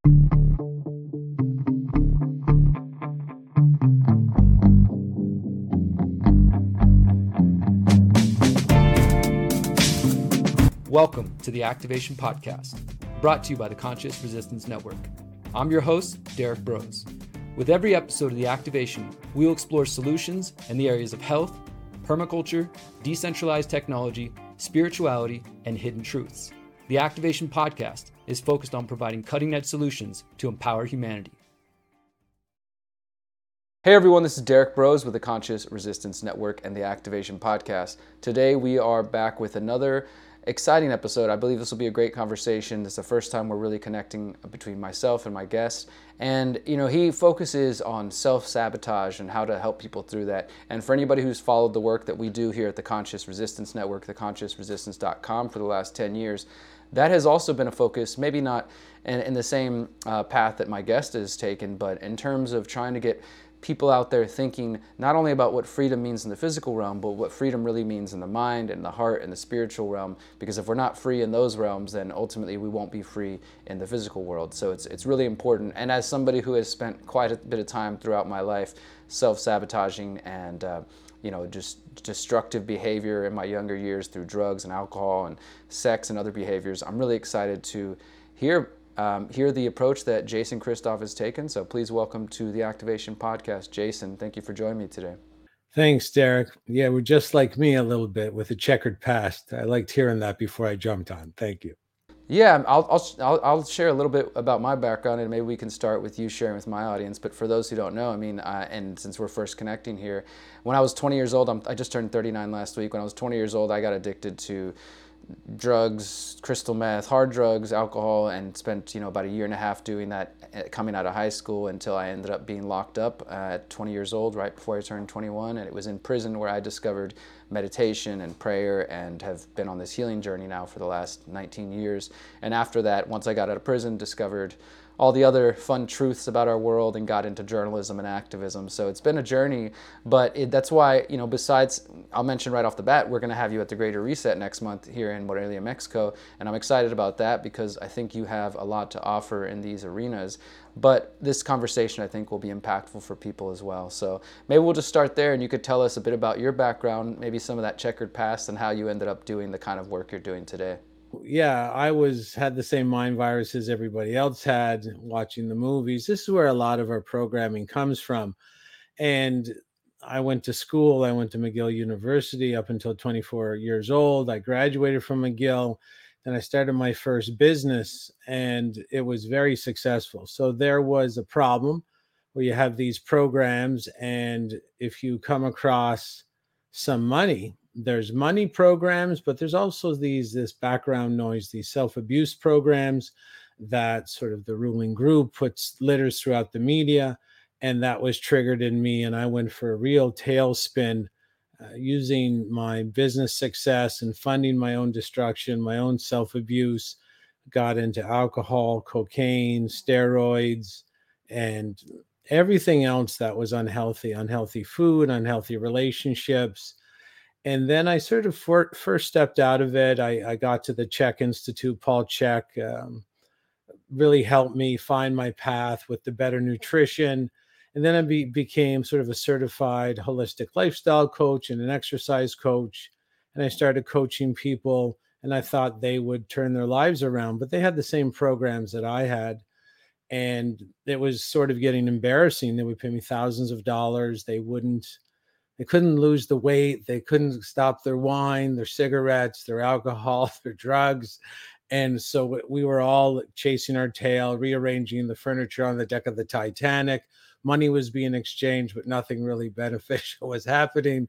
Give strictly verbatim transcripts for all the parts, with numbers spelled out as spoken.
Welcome to the Activation Podcast, brought to you by the Conscious Resistance Network. I'm your host, Derek Bros. With every episode of the Activation, we will explore solutions in the areas of health, permaculture, decentralized technology, spirituality, and hidden truths. The Activation Podcast is focused on providing cutting-edge solutions to empower humanity. Hey everyone, this is Derek Bros with the Conscious Resistance Network and the Activation Podcast. Today we are back with another exciting episode. I believe this will be a great conversation. This is the first time we're really connecting between myself and my guest. And, you know, he focuses on self-sabotage and how to help people through that. And for anybody who's followed the work that we do here at the Conscious Resistance Network, the conscious resistance dot com for the last ten years, that has also been a focus, maybe not in, in the same uh, path that my guest has taken, but in terms of trying to get people out there thinking not only about what freedom means in the physical realm, but what freedom really means in the mind and the heart and the spiritual realm. Because if we're not free in those realms, then ultimately we won't be free in the physical world. So it's it's really important. And as somebody who has spent quite a bit of time throughout my life self-sabotaging and uh, you know, just destructive behavior in my younger years through drugs and alcohol and sex and other behaviors, I'm really excited to hear Um, hear the approach that Jason Christoff has taken. So please welcome to the Activation Podcast, Jason. Thank you for joining me today. Thanks, Derek. Yeah, we're just like me a little bit with a checkered past. I liked hearing that before I jumped on. Thank you. Yeah, I'll, I'll, I'll share a little bit about my background, and maybe we can start with you sharing with my audience. But for those who don't know, I mean, uh, and since we're first connecting here, when I was twenty years old, I'm, I just turned thirty-nine last week. When I was twenty years old, I got addicted to drugs, crystal meth, hard drugs, alcohol, and spent, you know, about a year and a half doing that coming out of high school until I ended up being locked up at twenty years old, right before I turned twenty-one. And it was in prison where I discovered meditation and prayer and have been on this healing journey now for the last nineteen years. And after that, once I got out of prison, discovered all the other fun truths about our world and got into journalism and activism. So it's been a journey, but it, that's why, you know, besides, I'll mention right off the bat, we're going to have you at the Greater Reset next month here in Morelia, Mexico. And I'm excited about that because I think you have a lot to offer in these arenas. But this conversation, I think, will be impactful for people as well. So maybe we'll just start there and you could tell us a bit about your background, maybe some of that checkered past and how you ended up doing the kind of work you're doing today. Yeah, I was had the same mind virus as everybody else had watching the movies. This is where a lot of our programming comes from. And I went to school. I went to McGill University up until twenty-four years old. I graduated from McGill. Then I started my first business and it was very successful. So there was a problem where you have these programs, and if you come across some money, there's money programs, but there's also these this background noise, these self-abuse programs that sort of the ruling group puts litters throughout the media, and that was triggered in me, and I went for a real tailspin, uh, using my business success and funding my own destruction, my own self-abuse, got into alcohol, cocaine, steroids, and everything else that was unhealthy, unhealthy food, unhealthy relationships. And then I sort of for, first stepped out of it. I, I got to the Chek Institute. Paul Chek um, really helped me find my path with the better nutrition. And then I be, became sort of a certified holistic lifestyle coach and an exercise coach. And I started coaching people, and I thought they would turn their lives around, but they had the same programs that I had. And it was sort of getting embarrassing. They would pay me thousands of dollars. They wouldn't They couldn't lose the weight. They couldn't stop their wine, their cigarettes, their alcohol, their drugs. And so we were all chasing our tail, rearranging the furniture on the deck of the Titanic. Money was being exchanged, but nothing really beneficial was happening.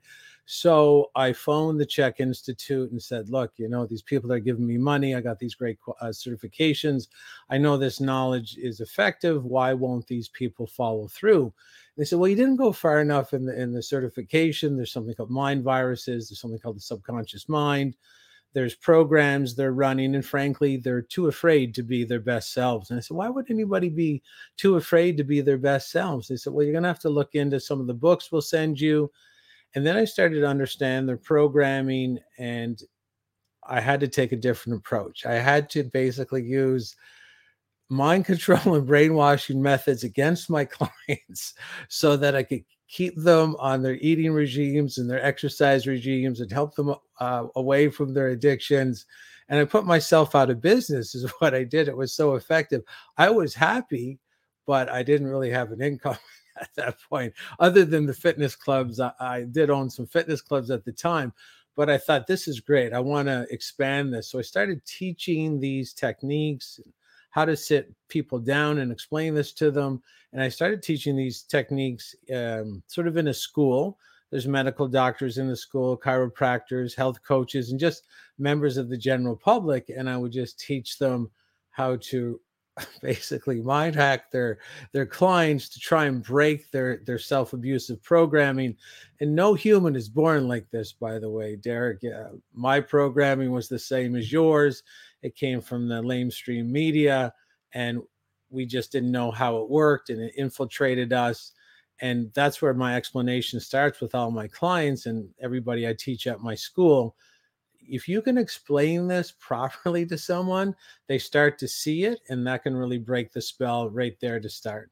So I phoned the Chek Institute and said, look, you know, these people are giving me money. I got these great uh, certifications. I know this knowledge is effective. Why won't these people follow through? They said, well, you didn't go far enough in the in the certification. There's something called mind viruses. There's something called the subconscious mind. There's programs they're running. And frankly, they're too afraid to be their best selves. And I said, why would anybody be too afraid to be their best selves? They said, well, you're going to have to look into some of the books we'll send you. And then I started to understand their programming, and I had to take a different approach. I had to basically use mind control and brainwashing methods against my clients so that I could keep them on their eating regimes and their exercise regimes and help them uh, away from their addictions. And I put myself out of business is what I did. It was so effective. I was happy, but I didn't really have an income at that point, other than the fitness clubs. I, I did own some fitness clubs at the time, but I thought this is great. I want to expand this. So I started teaching these techniques, how to sit people down and explain this to them. And I started teaching these techniques um, sort of in a school. There's medical doctors in the school, chiropractors, health coaches, and just members of the general public. And I would just teach them how to basically mind hack their their clients to try and break their their self-abusive programming. And no human is born like this, by the way, Derek. Uh, my programming was the same as yours. It came from the lamestream media, and we just didn't know how it worked, and it infiltrated us. And that's where my explanation starts with all my clients and everybody I teach at my school. If you can explain this properly to someone, they start to see it, and that can really break the spell right there to start.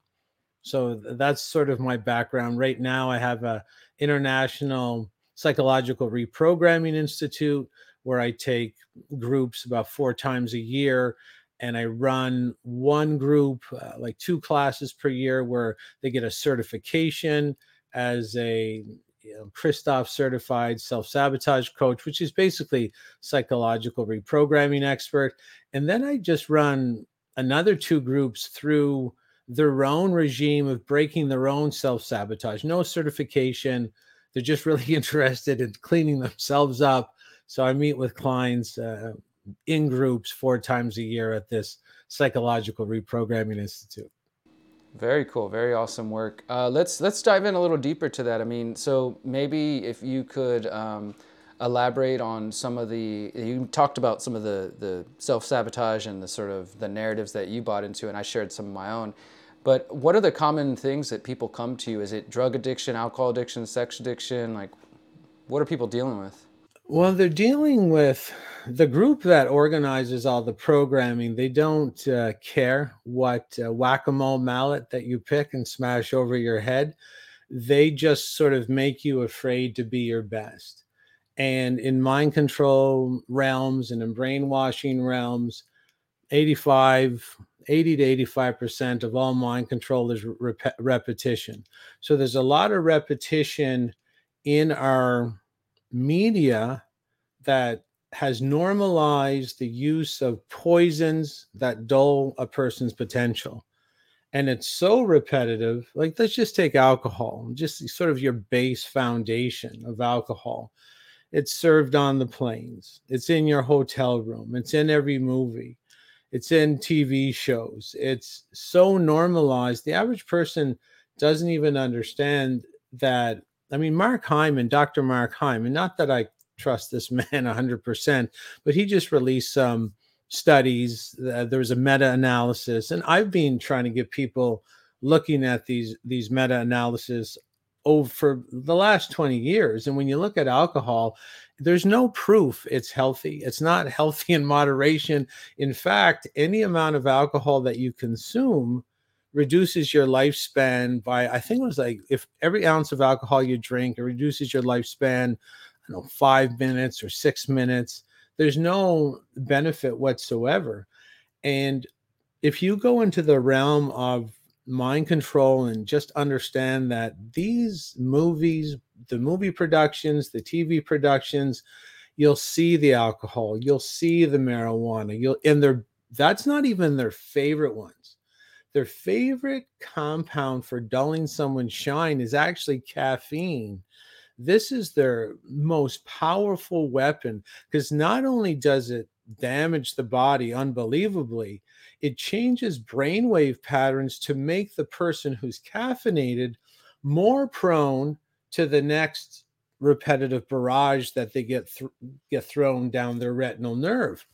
So that's sort of my background. Right now, I have a international psychological reprogramming institute where I take groups about four times a year, and I run one group, uh, like two classes per year, where they get a certification as a you know, Christoph certified self-sabotage coach, which is basically psychological reprogramming expert. And then I just run another two groups through their own regime of breaking their own self-sabotage. No certification. They're just really interested in cleaning themselves up. So I meet with clients uh, in groups four times a year at this Psychological Reprogramming Institute. Very cool. Very awesome work. Uh, let's let's dive in a little deeper to that. I mean, so maybe if you could um, elaborate on some of the, you talked about some of the, the self-sabotage and the sort of the narratives that you bought into, and I shared some of my own. But what are the common things that people come to you? Is it drug addiction, alcohol addiction, sex addiction? Like, what are people dealing with? Well, they're dealing with the group that organizes all the programming. They don't uh, care what uh, whack-a-mole mallet that you pick and smash over your head. They just sort of make you afraid to be your best. And in mind control realms and in brainwashing realms, eighty-five, eighty to eighty-five percent of all mind control is rep- repetition. So there's a lot of repetition in our media that has normalized the use of poisons that dull a person's potential. And it's so repetitive. Like, let's just take alcohol, just sort of your base foundation of alcohol. It's served on the planes, it's in your hotel room, it's in every movie, it's in T V shows. It's so normalized. The average person doesn't even understand that. I mean, Mark Hyman, Doctor Mark Hyman, not that I trust this man one hundred percent, but he just released some studies. Uh, there was a meta-analysis, and I've been trying to get people looking at these, these meta-analysis over for the last twenty years. And when you look at alcohol, there's no proof it's healthy. It's not healthy in moderation. In fact, any amount of alcohol that you consume reduces your lifespan by, I think it was like, if every ounce of alcohol you drink, it reduces your lifespan, I don't know, five minutes or six minutes. There's no benefit whatsoever. And if you go into the realm of mind control and just understand that these movies, the movie productions, the T V productions, you'll see the alcohol, you'll see the marijuana, you'll, and they're, that's not even their favorite ones. Their favorite compound for dulling someone's shine is actually caffeine. This is their most powerful weapon, because not only does it damage the body unbelievably, it changes brainwave patterns to make the person who's caffeinated more prone to the next repetitive barrage that they get th- get thrown down their retinal nerve.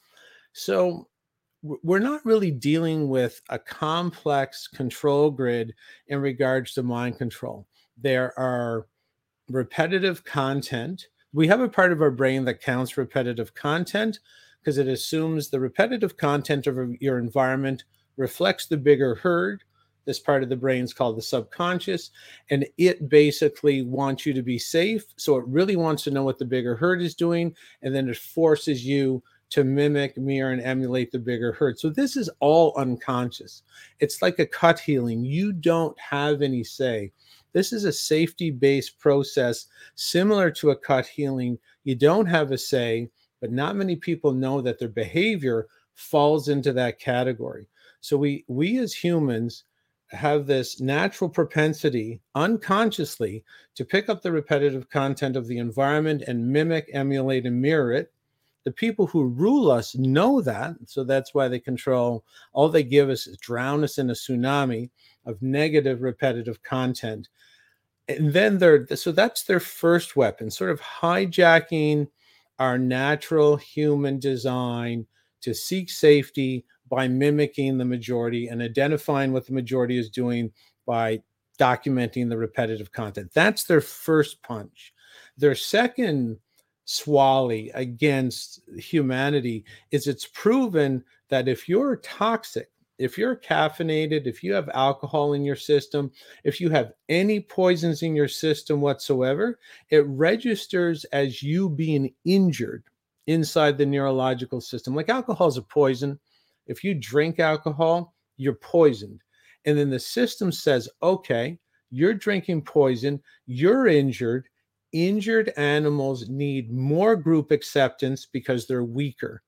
So we're not really dealing with a complex control grid in regards to mind control. There are repetitive content. We have a part of our brain that counts repetitive content because it assumes the repetitive content of your environment reflects the bigger herd. This part of the brain is called the subconscious, and it basically wants you to be safe. So it really wants to know what the bigger herd is doing, and then it forces you to mimic, mirror, and emulate the bigger herd. So this is all unconscious. It's like a cut healing. You don't have any say. This is a safety-based process similar to a cut healing. You don't have a say, but not many people know that their behavior falls into that category. So we we as humans have this natural propensity unconsciously to pick up the repetitive content of the environment and mimic, emulate, and mirror it. The people who rule us know that, so that's why they control. All they give us is drown us in a tsunami of negative repetitive content. And then they're, so that's their first weapon, sort of hijacking our natural human design to seek safety by mimicking the majority and identifying what the majority is doing by documenting the repetitive content. That's their first punch. Their second swally against humanity is it's proven that if you're toxic, if you're caffeinated, if you have alcohol in your system, if you have any poisons in your system whatsoever, it registers as you being injured inside the neurological system. Like alcohol is a poison. If you drink alcohol, you're poisoned. And then the system says, okay, you're drinking poison, you're injured. Injured animals need more group acceptance because they're weaker.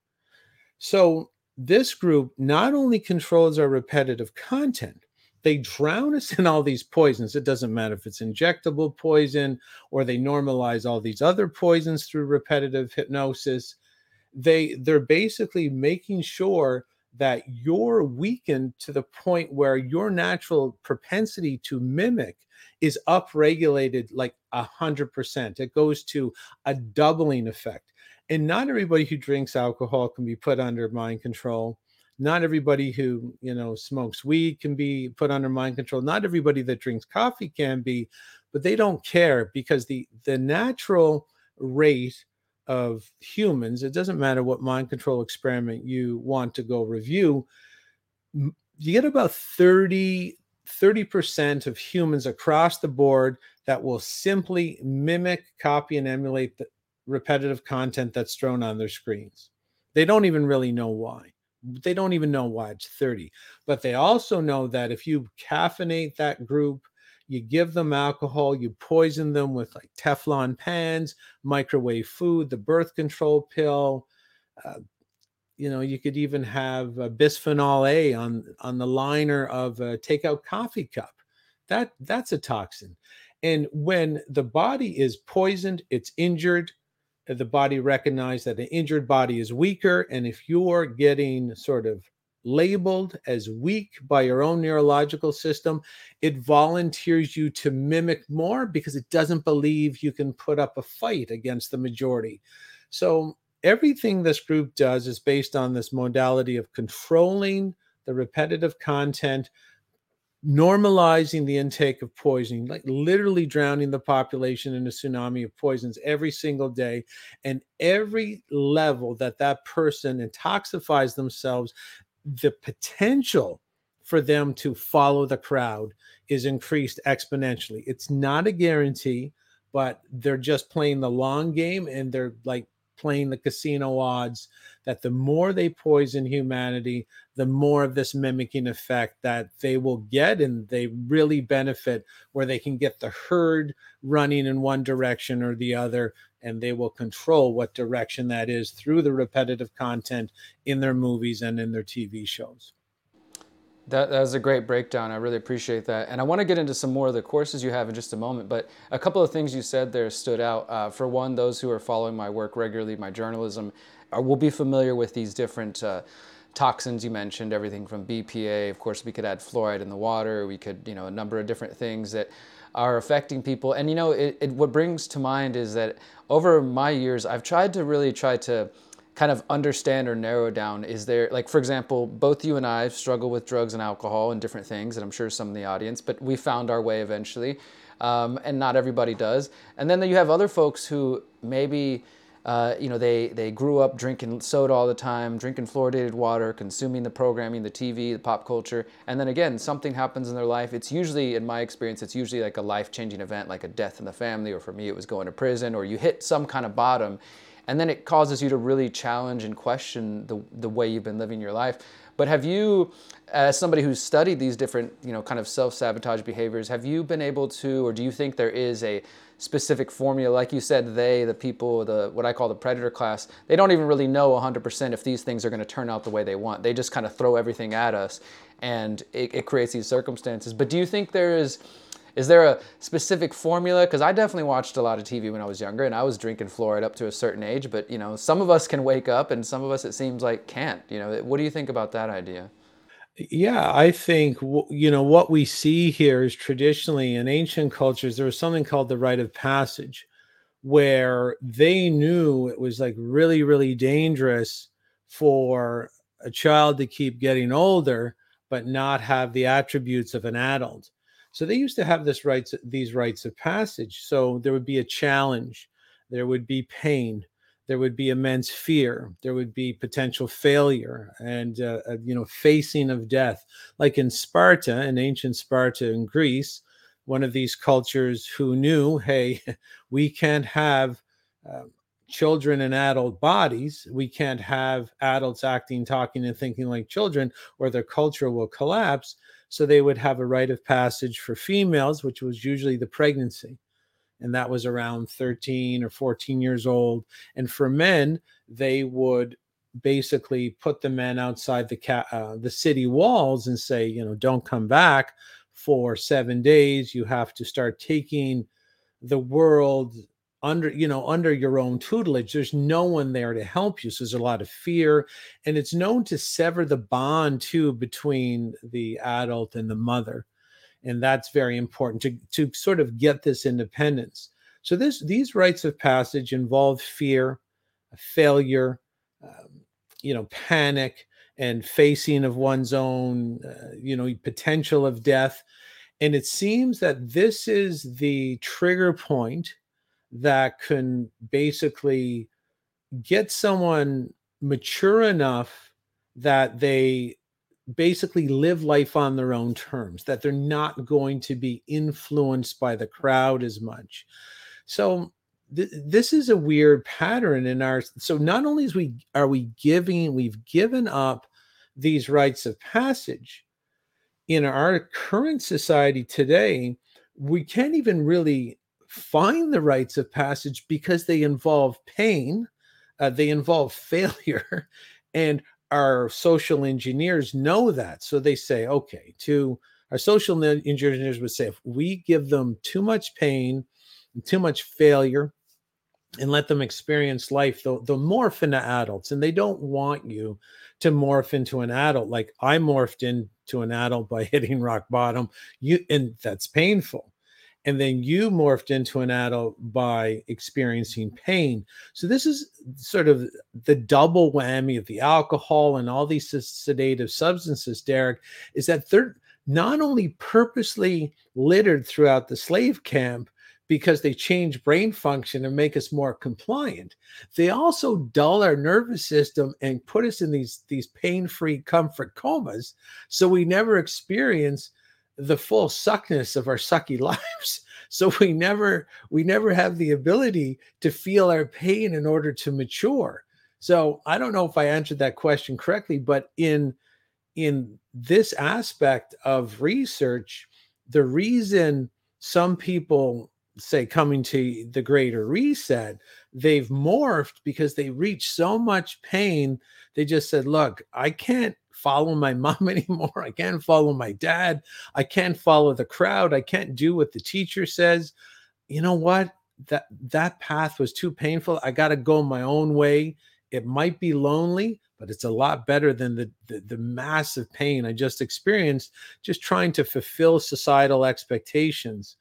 So this group not only controls our repetitive content, they drown us in all these poisons. It doesn't matter if it's injectable poison or they normalize all these other poisons through repetitive hypnosis. They, they're basically making sure that you're weakened to the point where your natural propensity to mimic is upregulated like a hundred percent. It goes to a doubling effect. And not everybody who drinks alcohol can be put under mind control. Not everybody who, you know, smokes weed can be put under mind control. Not everybody that drinks coffee can be, but they don't care because the the natural rate of humans, it doesn't matter what mind control experiment you want to go review, you get about thirty percent of humans across the board that will simply mimic, copy, and emulate the repetitive content that's thrown on their screens. They don't even really know why. They don't even know why it's thirty. But they also know that if you caffeinate that group, you give them alcohol, you poison them with like Teflon pans, microwave food, the birth control pill. Uh, you know, you could even have uh, bisphenol A on, on the liner of a takeout coffee cup. That, that's a toxin. And when the body is poisoned, it's injured. The body recognizes that an injured body is weaker. And if you're getting sort of labeled as weak by your own neurological system, it volunteers you to mimic more because it doesn't believe you can put up a fight against the majority. So everything this group does is based on this modality of controlling the repetitive content, normalizing the intake of poisoning, like literally drowning the population in a tsunami of poisons every single day. And every level that that person intoxifies themselves, the potential for them to follow the crowd is increased exponentially. It's not a guarantee, but they're just playing the long game, and they're like playing the casino odds that the more they poison humanity, the more of this mimicking effect that they will get, and they really benefit where they can get the herd running in one direction or the other, and they will control what direction that is through the repetitive content in their movies and in their T V shows. That, that was a great breakdown. I really appreciate that. And I want to get into some more of the courses you have in just a moment. But a couple of things you said there stood out. Uh, for one, those who are following my work regularly, my journalism, are, will be familiar with these different uh, toxins you mentioned, everything from B P A. Of course, we could add fluoride in the water. We could, you know, a number of different things that are affecting people. And, you know, it, it, what brings to mind is that over my years, I've tried to really try to kind of understand or narrow down, is there, like, for example, both you and I struggle with drugs and alcohol and different things, and I'm sure some in the audience, but we found our way eventually, um, and not everybody does. And then you have other folks who maybe uh, you know, they, they grew up drinking soda all the time, drinking fluoridated water, consuming the programming, the T V, the pop culture. And then again, something happens in their life. It's usually, in my experience, it's usually like a life-changing event, like a death in the family, or for me, it was going to prison, or you hit some kind of bottom. And then it causes you to really challenge and question the, the way you've been living your life. But have you, as somebody who's studied these different, you know, kind of self-sabotage behaviors, have you been able to, or do you think there is a specific formula? Like you said, they, the people, the what I call the predator class, they don't even really know one hundred percent if these things are going to turn out the way they want. They just kind of throw everything at us, and it, it creates these circumstances. But do you think there is, is there a specific formula? Because I definitely watched a lot of T V when I was younger, and I was drinking fluoride up to a certain age. But you know, some of us can wake up, and some of us, it seems like, can't. You know, what do you think about that idea? Yeah, I think w- you know what we see here is traditionally in ancient cultures there was something called the rite of passage, where they knew it was like really, really dangerous for a child to keep getting older but not have the attributes of an adult. So they used to have this rites, these rites of passage. So there would be a challenge, there would be pain, there would be immense fear, there would be potential failure, and uh, uh, you know, facing of death. Like in Sparta, in ancient Sparta in Greece, one of these cultures who knew, hey, we can't have uh, children in adult bodies. We can't have adults acting, talking, and thinking like children, or their culture will collapse. So they would have a rite of passage for females, which was usually the pregnancy. And that was around thirteen or fourteen years old. And for men, they would basically put the men outside the ca- uh, the city walls and say, you know, don't come back for seven days. You have to start taking the world under, you know, under your own tutelage. There's no one there to help you, so there's a lot of fear, and it's known to sever the bond too between the adult and the mother, and that's very important to to sort of get this independence. So this these rites of passage involve fear, failure, um, you know, panic, and facing of one's own, uh, you know, potential of death. And it seems that this is the trigger point that can basically get someone mature enough that they basically live life on their own terms, that they're not going to be influenced by the crowd as much. So th- this is a weird pattern in our. So not only is we are we giving, we've given up these rites of passage in our current society today, we can't even really find the rites of passage because they involve pain, uh, they involve failure, and our social engineers know that. So they say, okay, to our social engineers would say, if we give them too much pain, too much failure, and let them experience life, they'll, they'll morph into adults, and they don't want you to morph into an adult like I morphed into an adult by hitting rock bottom. You, and that's painful. And then you morphed into an adult by experiencing pain. So this is sort of the double whammy of the alcohol and all these sedative substances, Derek, is that they're not only purposely littered throughout the slave camp because they change brain function and make us more compliant, they also dull our nervous system and put us in these, these pain-free comfort comas, so we never experience the full suckness of our sucky lives. So we never we never have the ability to feel our pain in order to mature. So I don't know if I answered that question correctly, but in in this aspect of research, the reason some people say coming to the greater reset, they've morphed because they reached so much pain. They just said, look, I can't follow my mom anymore. I can't follow my dad. I can't follow the crowd. I can't do what the teacher says. You know what? That that path was too painful. I got to go my own way. It might be lonely, but it's a lot better than the, the the massive pain I just experienced just trying to fulfill societal expectations.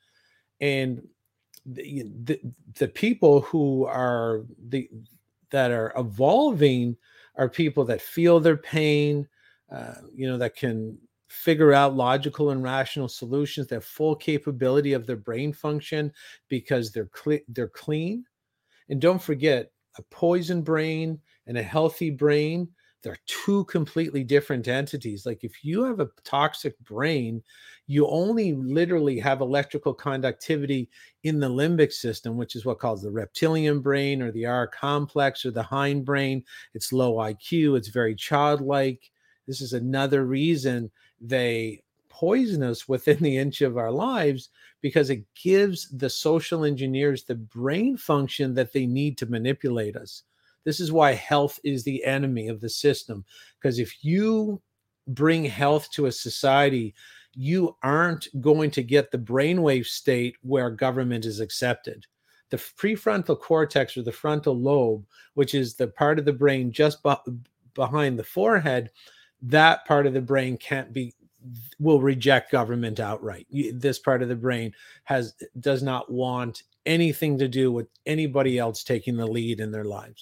And the, the, the people who are the that are evolving are people that feel their pain, uh, you know, that can figure out logical and rational solutions, that full capability of their brain function because they're cle- they're clean. And don't forget, a poison brain and a healthy brain, they're two completely different entities. Like if you have a toxic brain, you only literally have electrical conductivity in the limbic system, which is what calls the reptilian brain or the R complex or the hindbrain. It's low I Q. It's very childlike. This is another reason they poison us within the inch of our lives, because it gives the social engineers the brain function that they need to manipulate us. This is why health is the enemy of the system. Because if you bring health to a society, you aren't going to get the brainwave state where government is accepted. The prefrontal cortex, or the frontal lobe, which is the part of the brain just be- behind the forehead, that part of the brain can't be, will reject government outright. This part of the brain has does not want anything to do with anybody else taking the lead in their lives.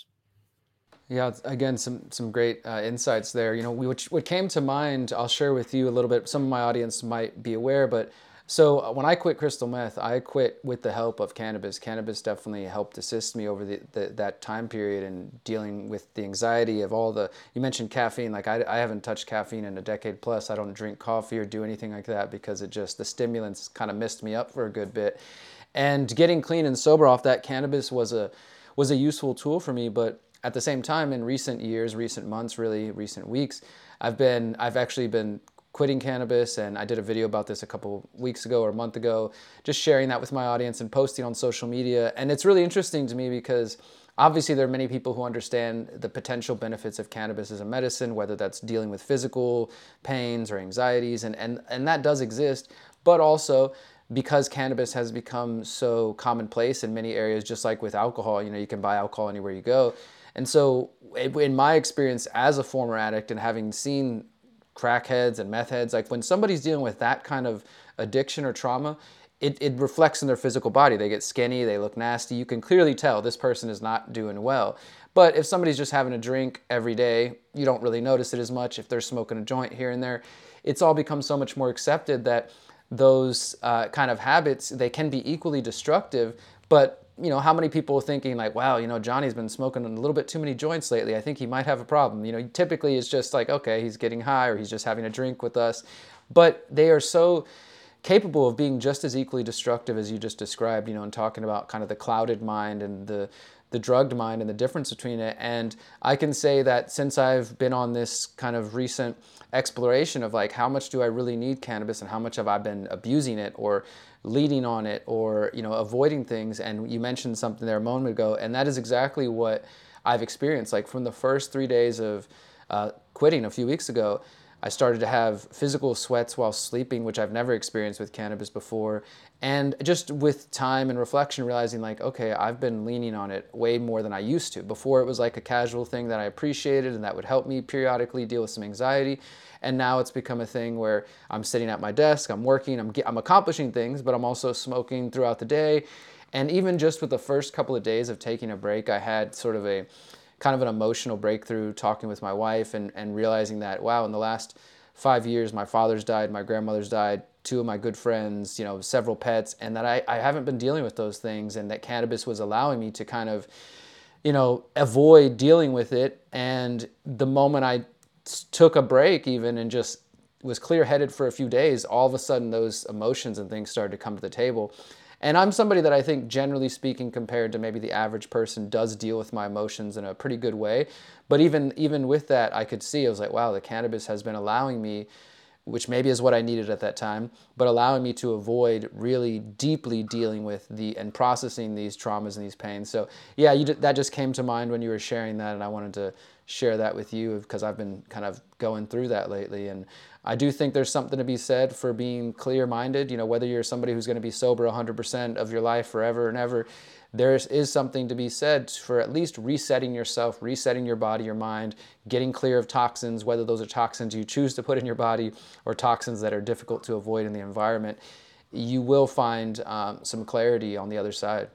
Yeah, again, some some great uh, insights there. You know, we, which what came to mind, I'll share with you a little bit. Some of my audience might be aware, but so uh, when I quit crystal meth, I quit with the help of cannabis. Cannabis definitely helped assist me over the, the that time period in dealing with the anxiety of all the. You mentioned caffeine. Like I, I haven't touched caffeine in a decade plus. I don't drink coffee or do anything like that because it just the stimulants kind of messed me up for a good bit. And getting clean and sober off that, cannabis was a was a useful tool for me, but at the same time, in recent years, recent months, really recent weeks, I've been, I've actually been quitting cannabis, and I did a video about this a couple weeks ago or a month ago, just sharing that with my audience and posting on social media. And it's really interesting to me because obviously there are many people who understand the potential benefits of cannabis as a medicine, whether that's dealing with physical pains or anxieties, and, and, and that does exist, but also because cannabis has become so commonplace in many areas, just like with alcohol, you know, you can buy alcohol anywhere you go. And so in my experience as a former addict and having seen crackheads and meth heads, like when somebody's dealing with that kind of addiction or trauma, it, it reflects in their physical body. They get skinny, they look nasty. You can clearly tell this person is not doing well. But if somebody's just having a drink every day, you don't really notice it as much. If they're smoking a joint here and there, it's all become so much more accepted that those uh, kind of habits, they can be equally destructive. But you know, how many people are thinking like, wow, you know, Johnny's been smoking a little bit too many joints lately. I think he might have a problem. You know, typically it's just like, okay, he's getting high or he's just having a drink with us. But they are so capable of being just as equally destructive as you just described, you know, and talking about kind of the clouded mind and the the drugged mind and the difference between it. And I can say that since I've been on this kind of recent exploration of like, how much do I really need cannabis and how much have I been abusing it or leading on it or, you know, avoiding things. And you mentioned something there a moment ago, and that is exactly what I've experienced. Like from the first three days of uh, quitting a few weeks ago, I started to have physical sweats while sleeping, which I've never experienced with cannabis before. And just with time and reflection, realizing like, okay, I've been leaning on it way more than I used to. Before it was like a casual thing that I appreciated and that would help me periodically deal with some anxiety. And now it's become a thing where I'm sitting at my desk, I'm working, I'm, I'm accomplishing things, but I'm also smoking throughout the day. And even just with the first couple of days of taking a break, I had sort of a kind of an emotional breakthrough talking with my wife and, and realizing that, wow, in the last five years, my father's died, my grandmother's died, two of my good friends, you know, several pets, and that I, I haven't been dealing with those things, and that cannabis was allowing me to kind of, you know, avoid dealing with it. And the moment I took a break even and just was clear-headed for a few days, all of a sudden those emotions and things started to come to the table. And I'm somebody that I think, generally speaking, compared to maybe the average person, does deal with my emotions in a pretty good way. But even even with that, I could see, I was like, wow, the cannabis has been allowing me, which maybe is what I needed at that time, but allowing me to avoid really deeply dealing with the and processing these traumas and these pains. So yeah, you, that just came to mind when you were sharing that, and I wanted to share that with you because I've been kind of going through that lately. And I do think there's something to be said for being clear-minded. You know, whether you're somebody who's going to be sober one hundred percent of your life forever and ever, there is something to be said for at least resetting yourself, resetting your body, your mind, getting clear of toxins, whether those are toxins you choose to put in your body or toxins that are difficult to avoid in the environment. You will find um, some clarity on the other side.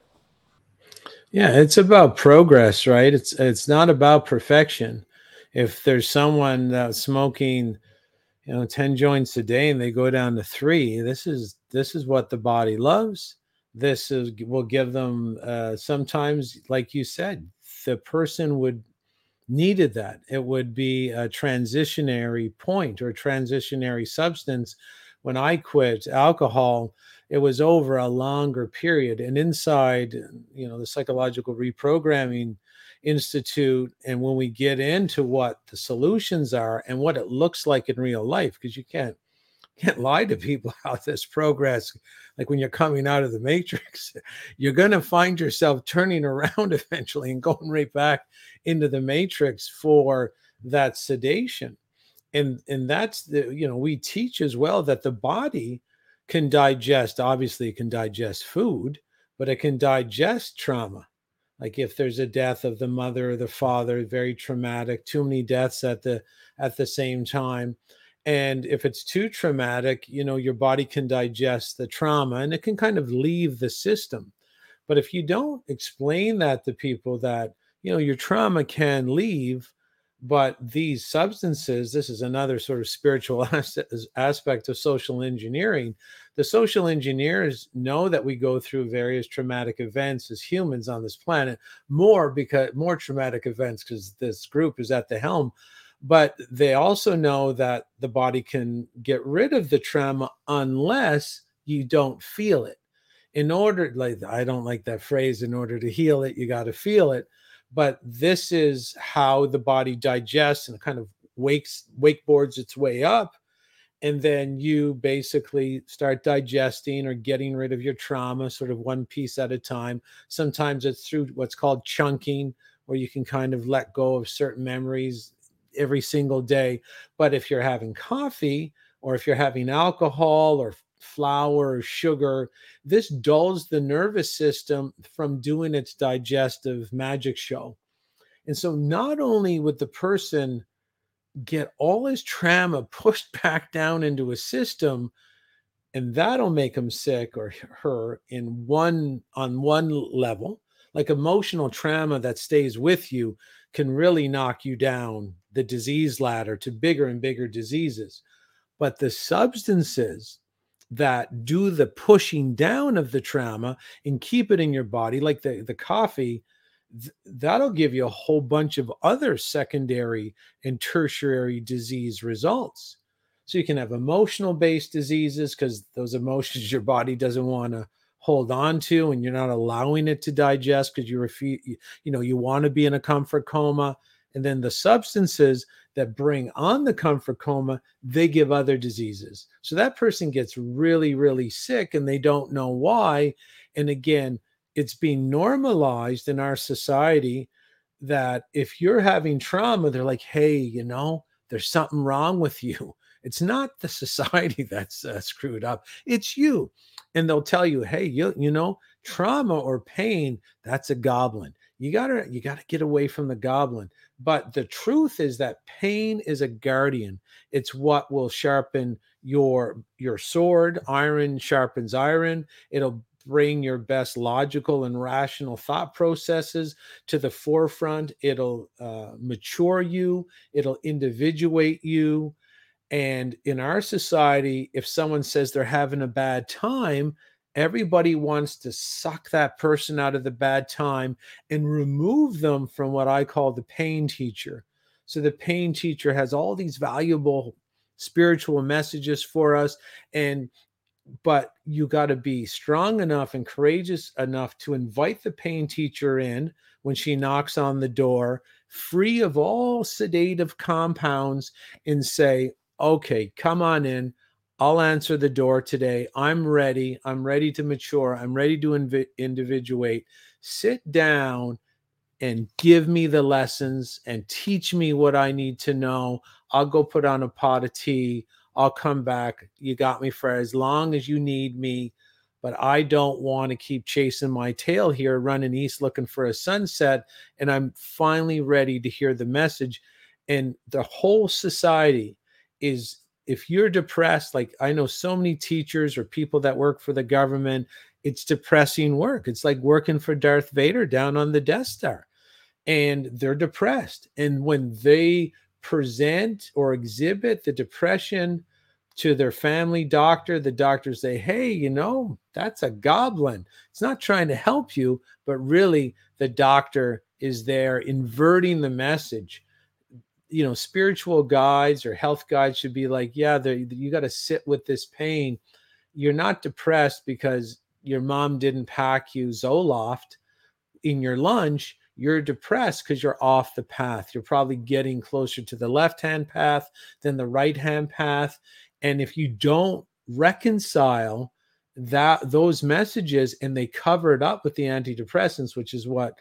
Yeah, it's about progress, right? It's it's not about perfection. If there's someone that's smoking, you know, ten joints a day and they go down to three, this is this is what the body loves. This is will give them uh, sometimes, like you said, the person would needed that. It would be a transitionary point or a transitionary substance. When I quit alcohol, it was over a longer period. And inside, you know, the Psychological Reprogramming Institute, and when we get into what the solutions are and what it looks like in real life, because you can't can't lie to people how this progress, like when you're coming out of the matrix, you're going to find yourself turning around eventually and going right back into the matrix for that sedation. And and that's the, you know, we teach as well that the body can digest, obviously it can digest food, but it can digest trauma. Like if there's a death of the mother or the father, very traumatic, too many deaths at the at the same time. And if it's too traumatic, you know, your body can digest the trauma and it can kind of leave the system. But if you don't explain that to people that, you know, your trauma can leave, but these substances, this is another sort of spiritual as- aspect of social engineering. The social engineers know that we go through various traumatic events as humans on this planet, more because more traumatic events because this group is at the helm. But they also know that the body can get rid of the trauma unless you don't feel it. In order, like, I don't like that phrase, in order to heal it, you got to feel it. But this is how the body digests and kind of wakes, wakeboards its way up. And then you basically start digesting or getting rid of your trauma, sort of one piece at a time. Sometimes it's through what's called chunking, where you can kind of let go of certain memories every single day. But if you're having coffee or if you're having alcohol or flour or sugar, this dulls the nervous system from doing its digestive magic show. And so not only would the person get all his trauma pushed back down into a system, and that'll make him sick or her in one on one level, like emotional trauma that stays with you can really knock you down the disease ladder to bigger and bigger diseases. But the substances that do the pushing down of the trauma and keep it in your body, like the, the coffee, th- that'll give you a whole bunch of other secondary and tertiary disease results. So you can have emotional based diseases because those emotions your body doesn't want to hold on to and you're not allowing it to digest because you refuse, you, you know, you want to be in a comfort coma. And then the substances that bring on the comfort coma, they give other diseases. So that person gets really, really sick and they don't know why. And again, it's being normalized in our society that if you're having trauma, they're like, hey, you know, there's something wrong with you. It's not the society that's uh, screwed up. It's you. And they'll tell you, hey, you, you know, trauma or pain, that's a goblin. You gotta, you gotta get away from the goblin. But the truth is that pain is a guardian. It's what will sharpen your your sword. Iron sharpens iron. It'll bring your best logical and rational thought processes to the forefront. It'll uh, mature you. It'll individuate you. And in our society, if someone says they're having a bad time, everybody wants to suck that person out of the bad time and remove them from what I call the pain teacher. So the pain teacher has all these valuable spiritual messages for us. And but you got to be strong enough and courageous enough to invite the pain teacher in when she knocks on the door, free of all sedative compounds, and say, okay, come on in. I'll answer the door today. I'm ready. I'm ready to mature. I'm ready to inv- individuate. Sit down and give me the lessons and teach me what I need to know. I'll go put on a pot of tea. I'll come back. You got me for as long as you need me. But I don't want to keep chasing my tail here, running east looking for a sunset. And I'm finally ready to hear the message. And the whole society is, if you're depressed, like I know so many teachers or people that work for the government, it's depressing work. It's like working for Darth Vader down on the Death Star. And they're depressed. And when they present or exhibit the depression, to their family doctor. The doctor say, hey, you know, that's a goblin. It's not trying to help you, but really the doctor is there inverting the message. You know, spiritual guides or health guides should be like, yeah, you got to sit with this pain. You're not depressed because your mom didn't pack you Zoloft in your lunch. You're depressed because you're off the path. You're probably getting closer to the left-hand path than the right-hand path. And if you don't reconcile that those messages and they cover it up with the antidepressants, which is what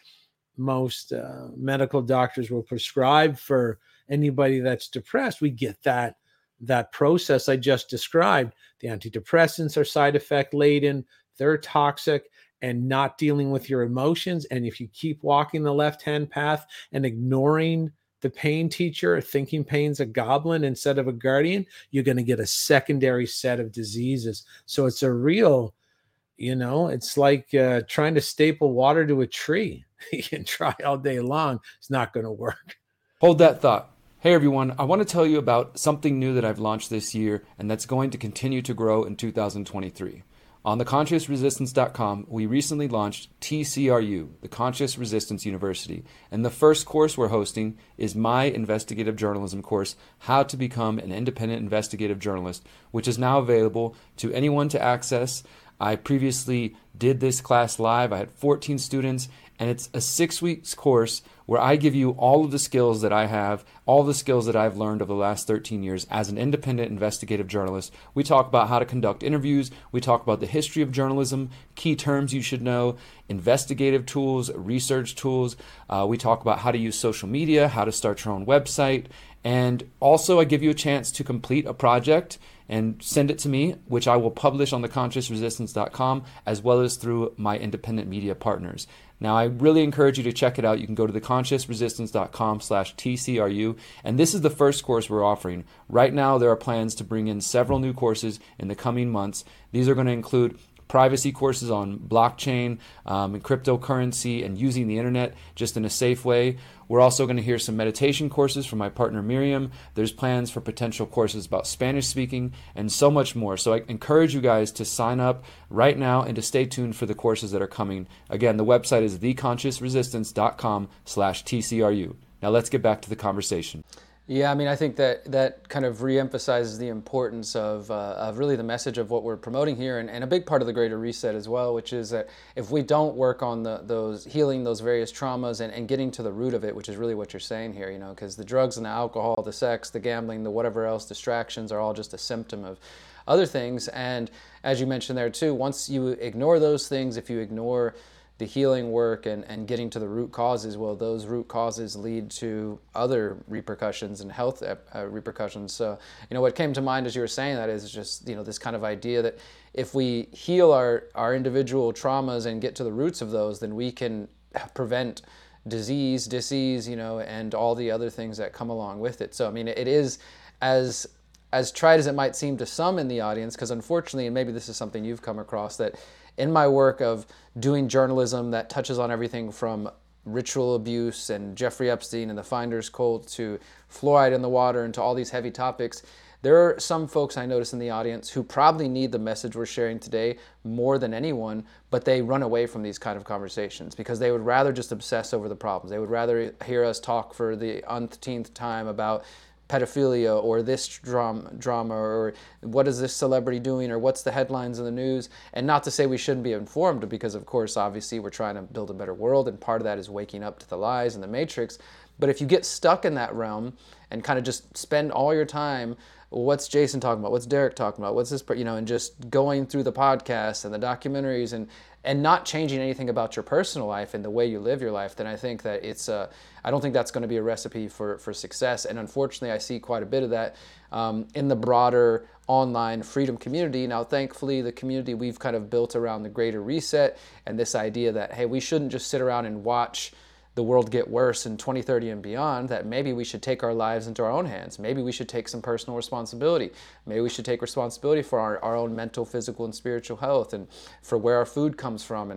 most uh, medical doctors will prescribe for anybody that's depressed, we get that that process I just described. The antidepressants are side effect laden, they're toxic and not dealing with your emotions. And if you keep walking the left-hand path and ignoring the pain teacher, thinking pain's a goblin instead of a guardian, you're going to get a secondary set of diseases. So it's a real, you know, it's like uh, trying to staple water to a tree. You can try all day long. It's not going to work. Hold that thought. Hey everyone, I want to tell you about something new that I've launched this year and that's going to continue to grow in two thousand twenty-three. On the conscious resistance dot com, we recently launched T C R U, the Conscious Resistance University, and the first course we're hosting is my investigative journalism course, How to Become an Independent Investigative Journalist, which is now available to anyone to access. I previously did this class live. I had fourteen students, and it's a six weeks course where I give you all of the skills that I have, all the skills that I've learned over the last thirteen years as an independent investigative journalist. We talk about how to conduct interviews. We talk about the history of journalism, key terms you should know, investigative tools, research tools. Uh, we talk about how to use social media, how to start your own website. And also I give you a chance to complete a project and send it to me, which I will publish on the conscious resistance dot com as well as through my independent media partners. Now, I really encourage you to check it out. You can go to the conscious resistance dot com slash T C R U, and this is the first course we're offering. Right now, there are plans to bring in several new courses in the coming months. These are going to include privacy courses on blockchain um, and cryptocurrency and using the internet just in a safe way. We're also going to hear some meditation courses from my partner Miriam. There's plans for potential courses about Spanish speaking and so much more. So I encourage you guys to sign up right now and to stay tuned for the courses that are coming. Again, the website is the conscious resistance dot com slash T C R U. Now let's get back to the conversation. Yeah, I mean, I think that that kind of reemphasizes the importance of, uh, of really the message of what we're promoting here, and, and a big part of the Greater Reset as well, which is that if we don't work on the, those healing those various traumas and, and getting to the root of it, which is really what you're saying here, you know, because the drugs and the alcohol, the sex, the gambling, the whatever else, distractions are all just a symptom of other things. And as you mentioned there too, once you ignore those things, if you ignore the healing work and, and getting to the root causes, well, those root causes lead to other repercussions and health uh, repercussions. So, you know, what came to mind as you were saying that is just, you know, this kind of idea that if we heal our, our individual traumas and get to the roots of those, then we can prevent disease, disease, you know, and all the other things that come along with it. So, I mean, it is as as trite as it might seem to some in the audience, because unfortunately, and maybe this is something you've come across, that in my work of doing journalism that touches on everything from ritual abuse and Jeffrey Epstein and the Finder's Cult to fluoride in the water and to all these heavy topics, there are some folks I notice in the audience who probably need the message we're sharing today more than anyone, but they run away from these kind of conversations because they would rather just obsess over the problems. They would rather hear us talk for the umpteenth time about pedophilia or this drama, drama or what is this celebrity doing or what's the headlines in the news. And not to say we shouldn't be informed, because of course, obviously we're trying to build a better world and part of that is waking up to the lies and the matrix. But if you get stuck in that realm and kind of just spend all your time, what's Jason talking about? What's Derek talking about? What's this, you know, and just going through the podcasts and the documentaries and and not changing anything about your personal life and the way you live your life, then I think that it's, uh, I don't think that's going to be a recipe for, for success. And unfortunately, I see quite a bit of that um, in the broader online freedom community. Now, thankfully, the community we've kind of built around the Greater Reset and this idea that, hey, we shouldn't just sit around and watch the world get worse in twenty thirty and beyond, that maybe we should take our lives into our own hands. Maybe we should take some personal responsibility. Maybe we should take responsibility for our, our own mental, physical, and spiritual health and for where our food comes from and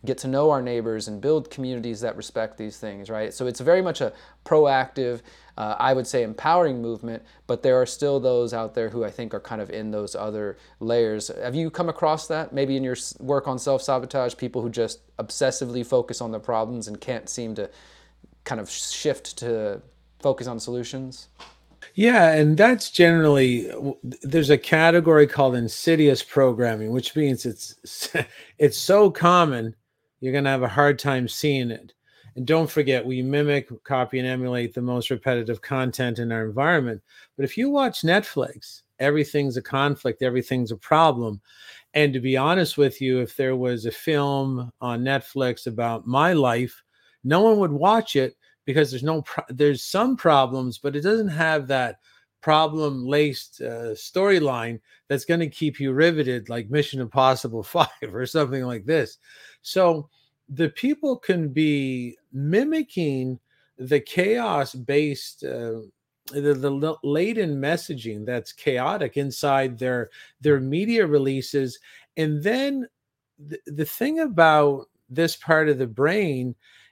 get to know our neighbors and build communities that respect these things, right? So it's very much a proactive, uh, I would say empowering movement, but there are still those out there who I think are kind of in those other layers. Have you come across that maybe in your work on self-sabotage, people who just obsessively focus on the problems and can't seem to kind of shift to focus on solutions? Yeah, and that's generally there's a category called insidious programming, which means it's it's so common you're going to have a hard time seeing it. And don't forget, we mimic, copy, and emulate the most repetitive content in our environment. But if you watch Netflix, everything's a conflict, everything's a problem. And to be honest with you, if there was a film on Netflix about my life, no one would watch it because there's no pro- there's some problems, but it doesn't have that problem laced uh, storyline that's going to keep you riveted like Mission Impossible five or something like this. So the people can be mimicking the chaos based uh, the, the laden messaging that's chaotic inside their their media releases. And then the, the thing about this part of the brain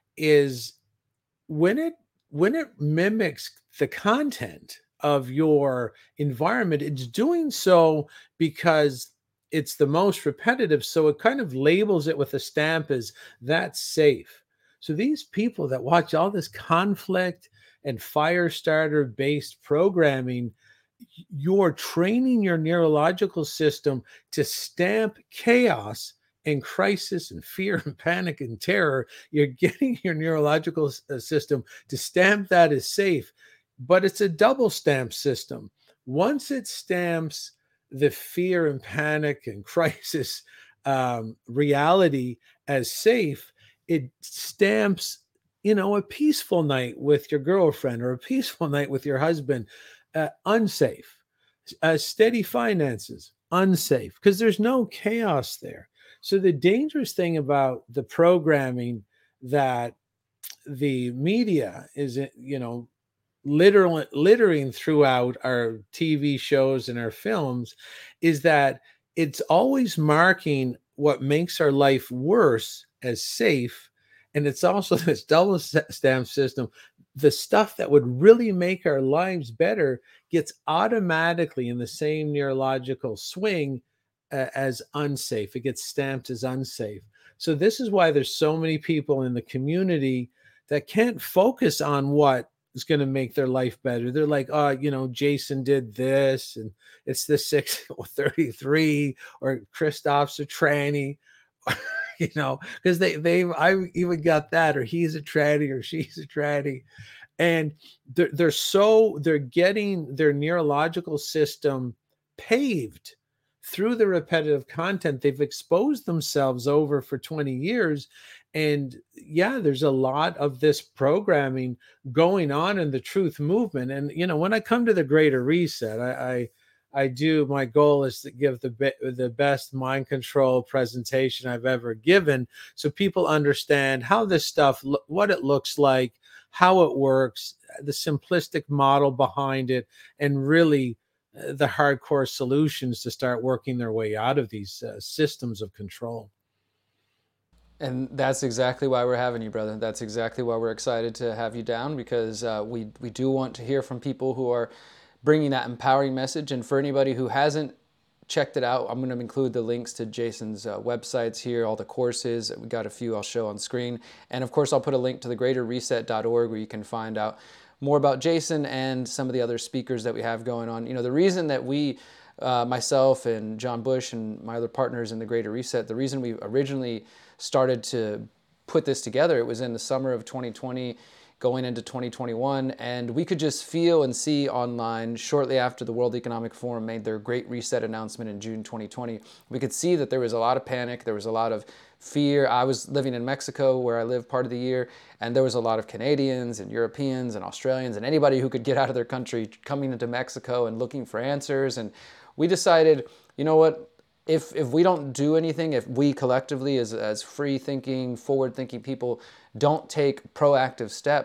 is when it when it mimics the content of your environment, it's doing so because it's the most repetitive, so it kind of labels it with a stamp as that's safe. So these people that watch all this conflict and fire starter based programming, you're training your neurological system to stamp chaos and crisis and fear and panic and terror. You're getting your neurological uh, system to stamp that as safe, but it's a double stamp system. Once it stamps the fear and panic and crisis um, reality as safe, it stamps, you know, a peaceful night with your girlfriend or a peaceful night with your husband uh, unsafe. Uh, steady finances unsafe because there's no chaos there. So the dangerous thing about the programming that the media is, you know, literally littering throughout our T V shows and our films is that it's always marking what makes our life worse as safe. And it's also this double stamp system. The stuff that would really make our lives better gets automatically in the same neurological swing uh, as unsafe. It gets stamped as unsafe. So this is why there's so many people in the community that can't focus on what is going to make their life better. They're like, oh, you know, Jason did this, and it's the six thirty-three, or Christoph's a tranny, you know, because they they I even got that, or he's a tranny, or she's a tranny, and they're they're so they're getting their neurological system paved through the repetitive content they've exposed themselves over for twenty years. And yeah, there's a lot of this programming going on in the truth movement. And you know, when I come to the Greater Reset, I I, I do my goal is to give the be, the best mind control presentation I've ever given, so people understand how this stuff, what it looks like, how it works, the simplistic model behind it, and really uh, the hardcore solutions to start working their way out of these uh, systems of control. And that's exactly why we're having you, brother. That's exactly why we're excited to have you down, because uh, we we do want to hear from people who are bringing that empowering message. And for anybody who hasn't checked it out, I'm going to include the links to Jason's uh, websites here, all the courses. We got a few I'll show on screen. And of course, I'll put a link to the greater reset dot org where you can find out more about Jason and some of the other speakers that we have going on. You know, the reason that we, uh, myself and John Bush and my other partners in the Greater Reset, the reason we originally started to put this together, it was in the summer of twenty twenty, going into twenty twenty-one, and we could just feel and see online shortly after the World Economic Forum made their Great Reset announcement in June twenty twenty. We could see that there was a lot of panic, there was a lot of fear. I was living in Mexico, where I live part of the year, and there was a lot of Canadians and Europeans and Australians and anybody who could get out of their country coming into Mexico and looking for answers. And we decided, you know what, if if we don't do anything, if we collectively as, as free-thinking, forward-thinking people don't take proactive steps,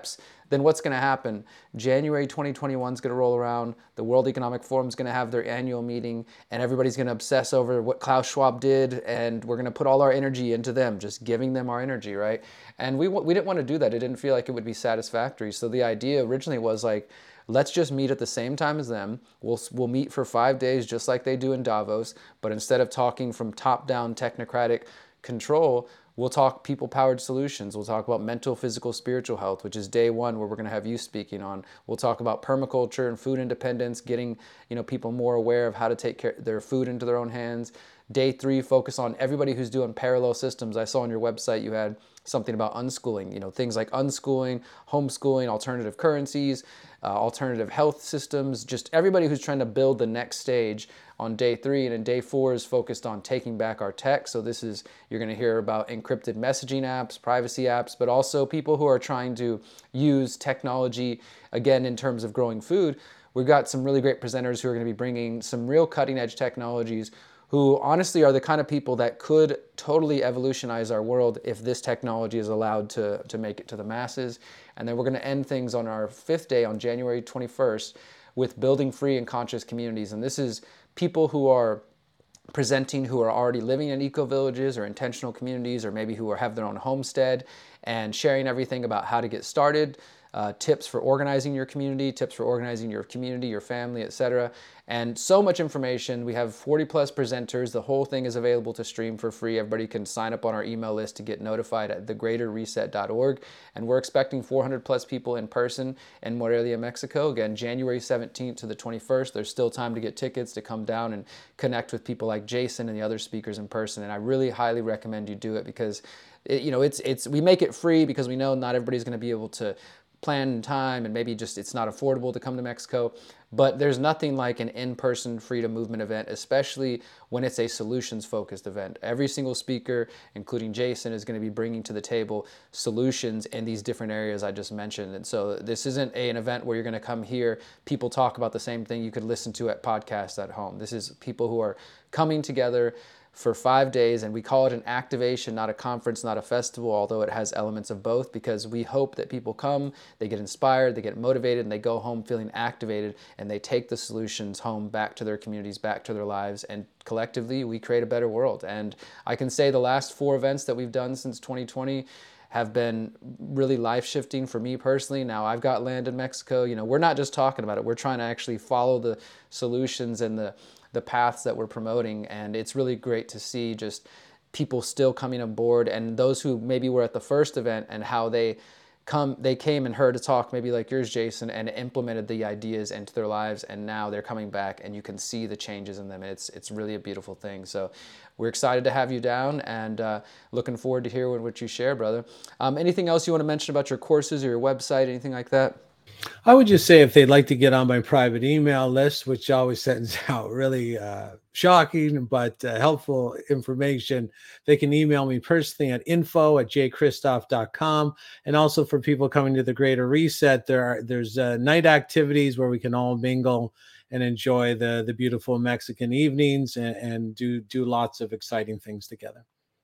then what's going to happen? January twenty twenty-one is going to roll around. The World Economic Forum is going to have their annual meeting, and everybody's going to obsess over what Klaus Schwab did, and we're going to put all our energy into them, just giving them our energy, right? And we we didn't want to do that. It didn't feel like it would be satisfactory. So the idea originally was like, let's just meet at the same time as them. We'll we'll meet for five days just like they do in Davos, but instead of talking from top-down technocratic control, we'll talk people-powered solutions. We'll talk about mental, physical, spiritual health, which is day one, where we're going to have you speaking on. We'll talk about permaculture and food independence, getting you know people more aware of how to take care their food into their own hands. Day three, focus on everybody who's doing parallel systems. I saw on your website you had something about unschooling, you know, things like unschooling, homeschooling, alternative currencies, uh, alternative health systems, just everybody who's trying to build the next stage on day three. And then day four is focused on taking back our tech. So this is, you're going to hear about encrypted messaging apps, privacy apps, but also people who are trying to use technology, again, in terms of growing food. We've got some really great presenters who are going to be bringing some real cutting edge technologies, who honestly are the kind of people that could totally evolutionize our world if this technology is allowed to, to make it to the masses. And then we're going to end things on our fifth day on January twenty-first with building free and conscious communities. And this is people who are presenting who are already living in eco-villages or intentional communities, or maybe who are, have their own homestead, and sharing everything about how to get started, uh, tips for organizing your community, tips for organizing your community, your family, et cetera. And so much information. We have forty plus presenters. The whole thing is available to stream for free. Everybody can sign up on our email list to get notified at the greater reset dot org. And we're expecting four hundred plus people in person in Morelia, Mexico. Again, January seventeenth to the twenty-first. There's still time to get tickets to come down and connect with people like Jason and the other speakers in person. And I really highly recommend you do it, because it, you know, it's it's we make it free because we know not everybody's going to be able to plan in time, and maybe just it's not affordable to come to Mexico. But there's nothing like an in-person freedom movement event, especially when it's a solutions-focused event. Every single speaker, including Jason, is going to be bringing to the table solutions in these different areas I just mentioned. And so this isn't a, an event where you're going to come here, people talk about the same thing you could listen to at podcasts at home. This is people who are coming together for five days, and we call it an activation, not a conference, not a festival, although it has elements of both, because we hope that people come, they get inspired, they get motivated, and they go home feeling activated, and they take the solutions home back to their communities, back to their lives, and collectively we create a better world. And I can say the last four events that we've done since twenty twenty have been really life-shifting for me personally. Now I've got land in Mexico. You know, we're not just talking about it, we're trying to actually follow the solutions and the the paths that we're promoting, and it's really great to see just people still coming on board, and those who maybe were at the first event and how they come they came and heard a talk maybe like yours, Jason, and implemented the ideas into their lives, and now they're coming back and you can see the changes in them. It's it's really a beautiful thing. So we're excited to have you down, and uh, looking forward to hearing what you share, brother. Um, anything else you want to mention about your courses or your website, anything like that? I would just say if they'd like to get on my private email list, which always sends out really uh, shocking but uh, helpful information, they can email me personally at info at j christoph dot com. And also for people coming to the Greater Reset, there are there's uh, night activities where we can all mingle and enjoy the the beautiful Mexican evenings, and, and do do lots of exciting things together.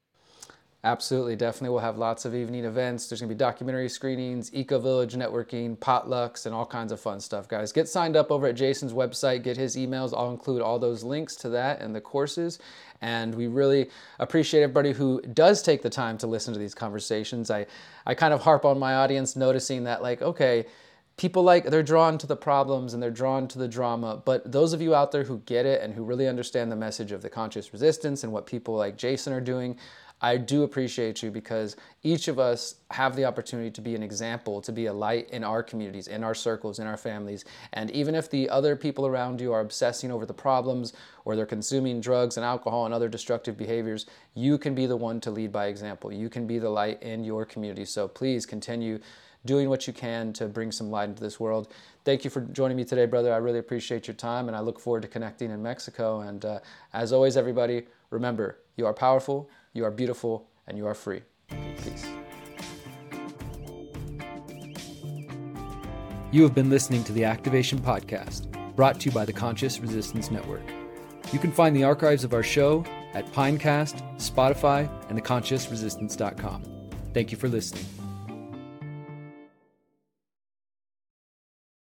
Absolutely, definitely. We'll have lots of evening events. There's going to be documentary screenings, eco-village networking, potlucks, and all kinds of fun stuff, guys. Get signed up over at Jason's website. Get his emails. I'll include all those links to that and the courses. And we really appreciate everybody who does take the time to listen to these conversations. I, I kind of harp on my audience, noticing that, like, okay, people like, they're drawn to the problems and they're drawn to the drama, but those of you out there who get it and who really understand the message of the conscious resistance and what people like Jason are doing, I do appreciate you, because each of us have the opportunity to be an example, to be a light in our communities, in our circles, in our families. And even if the other people around you are obsessing over the problems, or they're consuming drugs and alcohol and other destructive behaviors, you can be the one to lead by example. You can be the light in your community. So please continue doing what you can to bring some light into this world. Thank you for joining me today, brother. I really appreciate your time, and I look forward to connecting in Mexico. And uh, as always, everybody, remember, you are powerful, you are beautiful, and you are free. Peace. You have been listening to the Activation Podcast, brought to you by the Conscious Resistance Network. You can find the archives of our show at Pinecast, Spotify, and the conscious resistance dot com. Thank you for listening.